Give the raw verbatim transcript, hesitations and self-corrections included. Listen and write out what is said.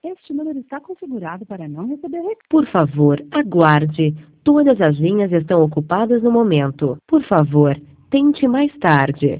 Este número está configurado para não receber recado. Por favor, aguarde. Todas as linhas estão ocupadas no momento. Por favor, tente mais tarde.